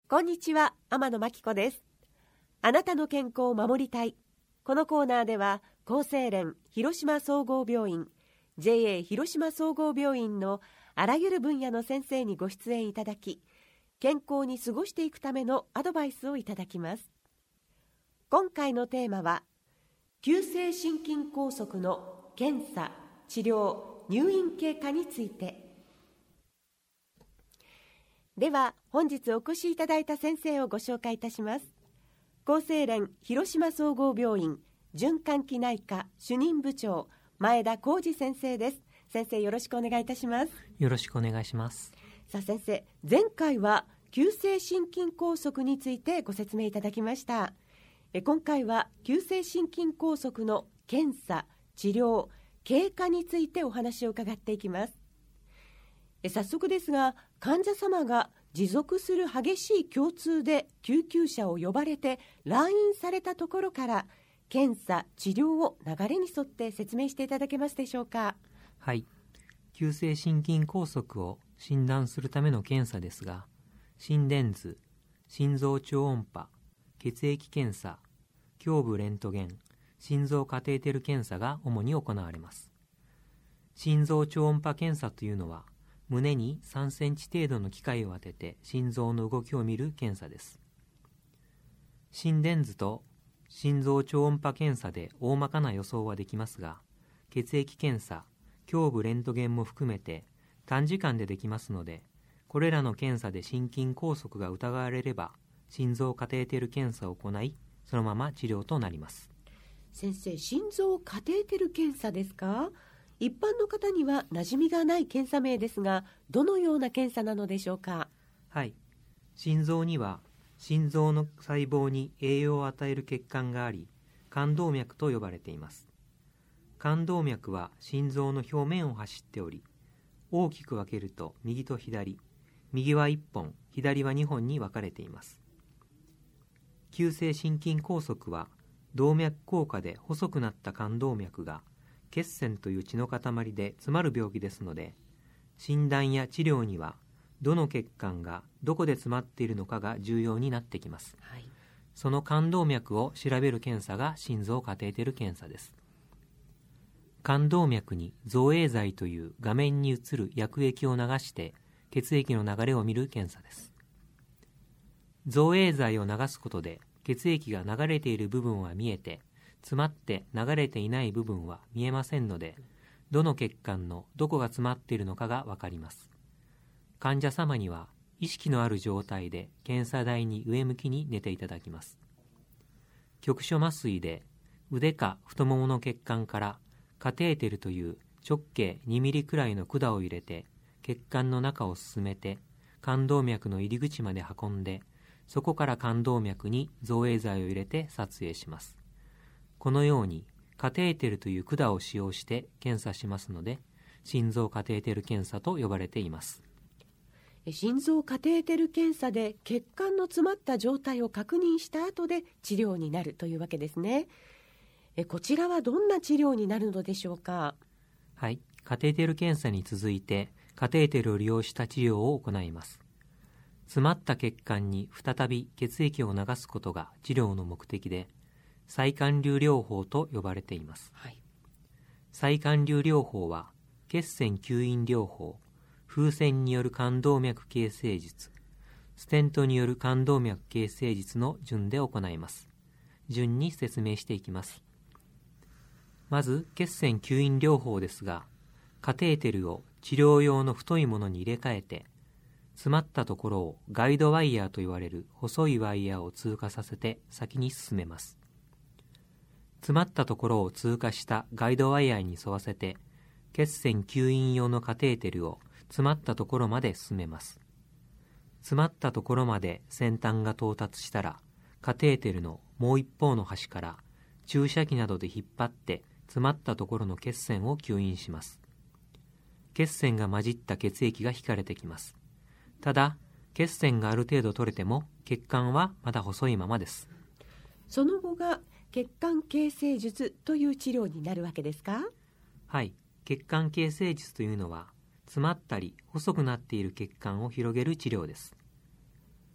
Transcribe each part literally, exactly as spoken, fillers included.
こんにちは、天野真紀子です。あなたの健康を守りたい。このコーナーでは厚生連広島総合病院 ジェイエー 広島総合病院のあらゆる分野の先生にご出演いただき、健康に過ごしていくためのアドバイスをいただきます。今回のテーマは急性心筋梗塞の検査、治療、入院経過について。では本日お越しいただいた先生をご紹介いたします。厚生連広島総合病院循環器内科主任部長前田浩二先生です。先生、よろしくお願いいたします。 よろしくお願いします。 さあ先生、前回は急性心筋梗塞についてご説明いただきました。え今回は急性心筋梗塞の検査、治療、経過についてお話を伺っていきます。え早速ですが、患者様が持続する激しい胸痛で救急車を呼ばれて来院されたところから検査・治療を流れに沿って説明していただけますでしょうか。 はい、急性心筋梗塞を診断するための検査ですが、心電図、心臓超音波、血液検査、胸部レントゲン、心臓カテーテル検査が主に行われます。心臓超音波検査というのは、胸にさんセンチ程度の機械を当てて心臓の動きを見る検査です。心電図と心臓超音波検査で大まかな予想はできますが、血液検査、胸部レントゲンも含めて短時間でできますので、これらの検査で心筋梗塞が疑われれば、心臓カテーテル検査を行い、そのまま治療となります。 先生、心臓カテーテル検査ですか？一般の方には馴染みがない検査名ですが、どのような検査なのでしょうか？ はい、心臓には心臓の細胞に栄養を与える血管があり、冠動脈と呼ばれています。冠動脈は心臓の表面を走っており、大きく分けると右と左、右はいっぽん、左はにほんに分かれています。急性心筋梗塞は動脈硬化で細くなった冠動脈が血栓という血の塊で詰まる病気ですので、診断や治療にはどの血管がどこで詰まっているのかが重要になってきます。 はい、 その冠動脈を調べる検査が心臓カテーテル検査です。冠動脈に造影剤という画面に映る薬液を流して血液の流れを見る検査です。造影剤を流すことで血液が流れている部分は見えて、詰まって流れていない部分は見えませんので、どの血管のどこが詰まっているのかがわかります。患者様には意識のある状態で検査台に上向きに寝ていただきます。局所麻酔で腕か太ももの血管からカテーテルという直径にミリくらいの管を入れて血管の中を進めて冠動脈の入り口まで運んで、そこから冠動脈に造影剤を入れて撮影します。このようにカテーテルという管を使用して検査しますので、心臓カテーテル検査と呼ばれています。 心臓カテーテル検査で血管の詰まった状態を確認した後で治療になるというわけですね。えこちらはどんな治療になるのでしょうか？ はい、カテーテル検査に続いてカテーテルを利用した治療を行います。詰まった血管に再び血液を流すことが治療の目的で、再管流療法と呼ばれています。 はい、 再管流療法は血栓吸引療法、風船による冠動脈形成術、ステントによる冠動脈形成術の順で行います。順に説明していきます。まず血栓吸引療法ですが、カテーテルを治療用の太いものに入れ替えて、詰まったところをガイドワイヤーと言われる細いワイヤーを通過させて先に進めます。詰まったところを通過したガイドワイヤーに沿わせて、血栓吸引用のカテーテルを詰まったところまで進めます。詰まったところまで先端が到達したら、カテーテルのもう一方の端から注射器などで引っ張って詰まったところの血栓を吸引します。血栓が混じった血液が引かれてきます。ただ、血栓がある程度取れても血管はまだ細いままです。 その後が血管形成術という治療になるわけですか？ はい、血管形成術というのは詰まったり細くなっている血管を広げる治療です。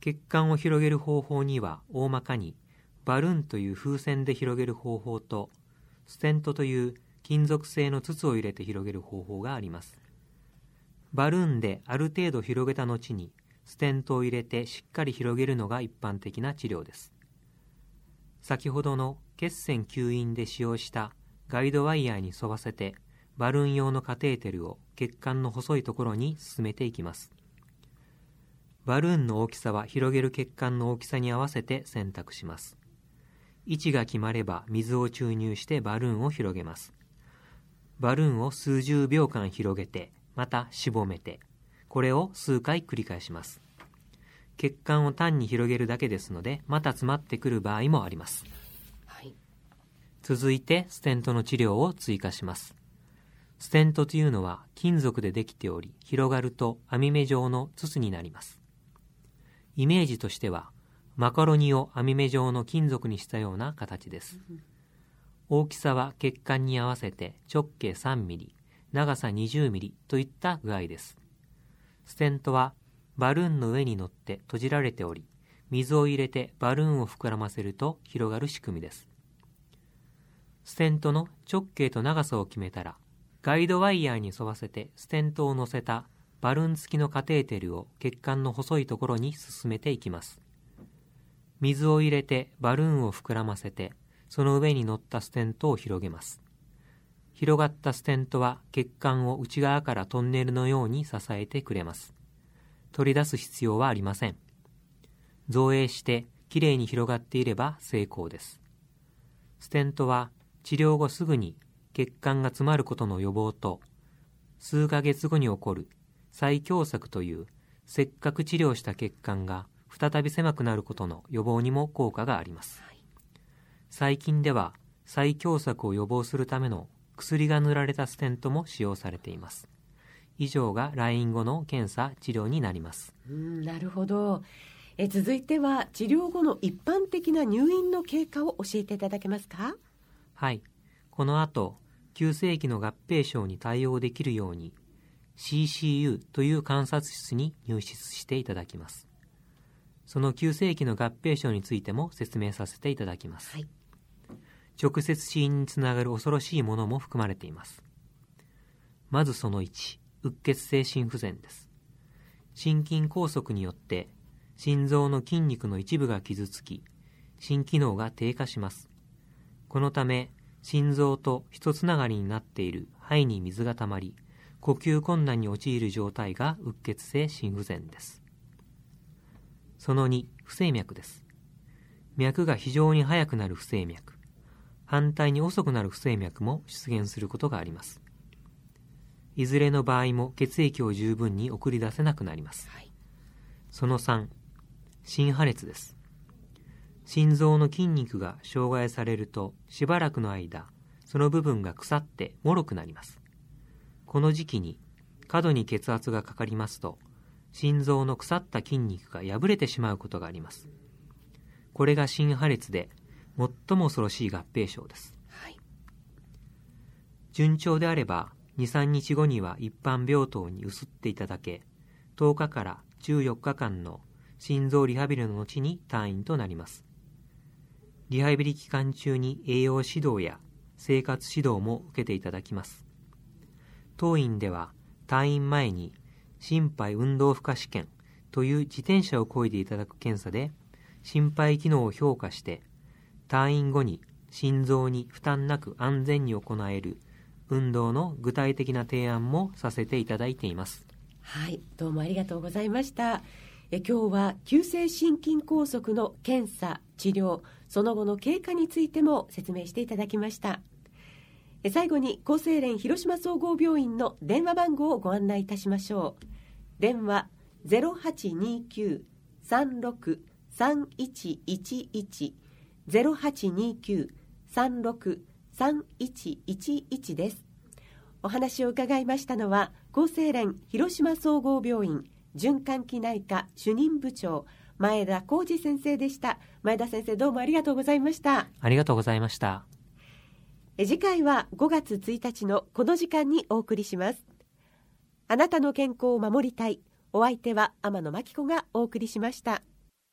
血管を広げる方法には大まかにバルーンという風船で広げる方法とステントという金属製の筒を入れて広げる方法があります。バルーンである程度広げた後にステントを入れてしっかり広げるのが一般的な治療です。先ほどの血栓吸引で使用したガイドワイヤーに沿わせてバルーン用のカテーテルを血管の細いところに進めていきます。バルーンの大きさは広げる血管の大きさに合わせて選択します。位置が決まれば水を注入してバルーンを広げます。バルーンを数十秒間広げて、またしぼめて、これを数回繰り返します。血管を単に広げるだけですので、また詰まってくる場合もあります。 はい、 続いてステントの治療を追加します。ステントというのは金属でできており、広がると網目状の筒になります。イメージとしてはマカロニを網目状の金属にしたような形です。大きさは血管に合わせて直径さんミリ、長さにじゅうミリといった具合です。ステントはバルーンの上に乗って閉じられており、水を入れてバルーンを膨らませると広がる仕組みです。ステントの直径と長さを決めたら、ガイドワイヤーに沿わせてステントを乗せたバルーン付きのカテーテルを血管の細いところに進めていきます。水を入れてバルーンを膨らませて、その上に乗ったステントを広げます。広がったステントは血管を内側からトンネルのように支えてくれます。取り出す必要はありません。造影してきれいに広がっていれば成功です。ステントは治療後すぐに血管が詰まることの予防と、数ヶ月後に起こる再狭窄というせっかく治療した血管が再び狭くなることの予防にも効果があります。はい、最近では再狭窄を予防するための薬が塗られたステントも使用されています。以上が来院後の検査治療になります。 うん、なるほど。え続いては治療後の一般的な入院の経過を教えていただけますか？ はい、この後急性期の合併症に対応できるように シーシーユー という観察室に入室していただきます。その急性期の合併症についても説明させていただきます。はい、直接死因につながる恐ろしいものも含まれています。まずそのいち、うっ血性心不全です。心筋梗塞によって心臓の筋肉の一部が傷つき、心機能が低下します。このため心臓と一つながりになっている肺に水がたまり、呼吸困難に陥る状態がうっ血性心不全です。そのに、不整脈です。脈が非常に速くなる不整脈、反対に遅くなる不整脈も出現することがあります。いずれの場合も血液を十分に送り出せなくなります。はい、そのさん、心破裂です。心臓の筋肉が障害されるとしばらくの間、その部分が腐って脆くなります。この時期に過度に血圧がかかりますと、心臓の腐った筋肉が破れてしまうことがあります。これが心破裂で最も恐ろしい合併症です。はい、順調であればに、さんにちごには一般病棟に移っていただけ、とおかからじゅうよっかかんの心臓リハビリの後に退院となります。リハビリ期間中に栄養指導や生活指導も受けていただきます。当院では退院前に心肺運動負荷試験という自転車を漕いでいただく検査で心肺機能を評価して、退院後に心臓に負担なく安全に行える運動の具体的な提案もさせていただいています。 はい、どうもありがとうございました。え今日は急性心筋梗塞の検査、治療、その後の経過についても説明していただきました。え最後に厚生連広島総合病院の電話番号をご案内いたしましょう。電話 ゼロはちにきゅうさんろくさんいちいちいち ゼロはちにきゅうさんろくさんいちいちいちです。お話を伺いましたのは厚生連広島総合病院循環器内科主任部長前田浩二先生でした。前田先生、どうもありがとうございました。 ありがとうございました。 え次回はごがつついたちのこの時間にお送りします。あなたの健康を守りたい。お相手は天野真紀子がお送りしました。